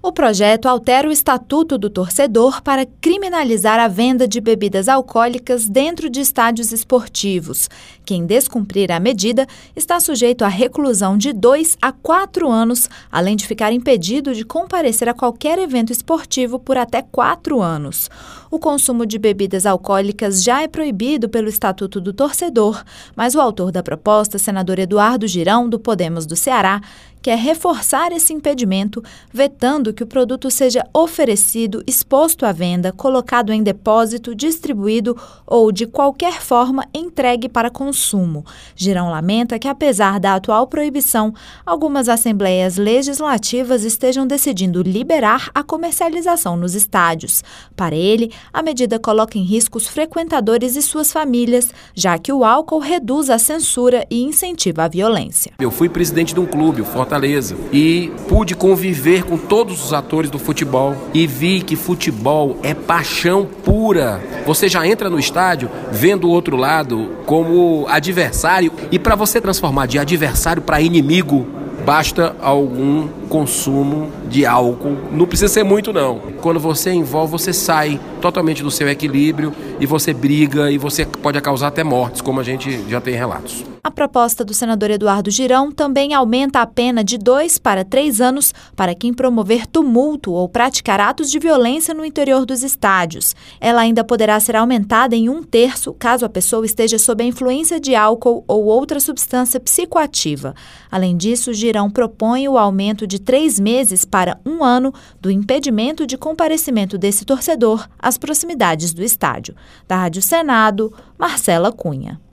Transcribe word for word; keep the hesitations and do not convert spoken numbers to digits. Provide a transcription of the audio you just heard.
O projeto altera o estatuto do torcedor para criminalizar a venda de bebidas alcoólicas dentro de estádios esportivos. Quem descumprir a medida está sujeito à reclusão de dois a quatro anos, além de ficar impedido de comparecer a qualquer evento esportivo por até quatro anos. O consumo de bebidas alcoólicas já é proibido pelo Estatuto do Torcedor, mas o autor da proposta, senador Eduardo Girão, do Podemos do Ceará, quer reforçar esse impedimento, vetando que o produto seja oferecido, exposto à venda, colocado em depósito, distribuído ou, de qualquer forma, entregue para consumo. Girão lamenta que, apesar da atual proibição, algumas assembleias legislativas estejam decidindo liberar a comercialização nos estádios. Para ele, a medida coloca em risco os frequentadores e suas famílias, já que o álcool reduz a censura e incentiva a violência. Eu fui presidente de um clube, o Fortaleza, e pude conviver com todos os atores do futebol e vi que futebol é paixão pura. Você já entra no estádio vendo o outro lado como adversário, e para você transformar de adversário para inimigo, basta algum consumo de álcool. Não precisa ser muito, não. Quando você envolve, você sai totalmente do seu equilíbrio e você briga e você pode causar até mortes, como a gente já tem relatos. A proposta do senador Eduardo Girão também aumenta a pena de dois para três anos para quem promover tumulto ou praticar atos de violência no interior dos estádios. Ela ainda poderá ser aumentada em um terço caso a pessoa esteja sob a influência de álcool ou outra substância psicoativa. Além disso, Girão propõe o aumento de três meses para um ano do impedimento de comparecimento desse torcedor às proximidades do estádio. Da Rádio Senado, Marcela Cunha.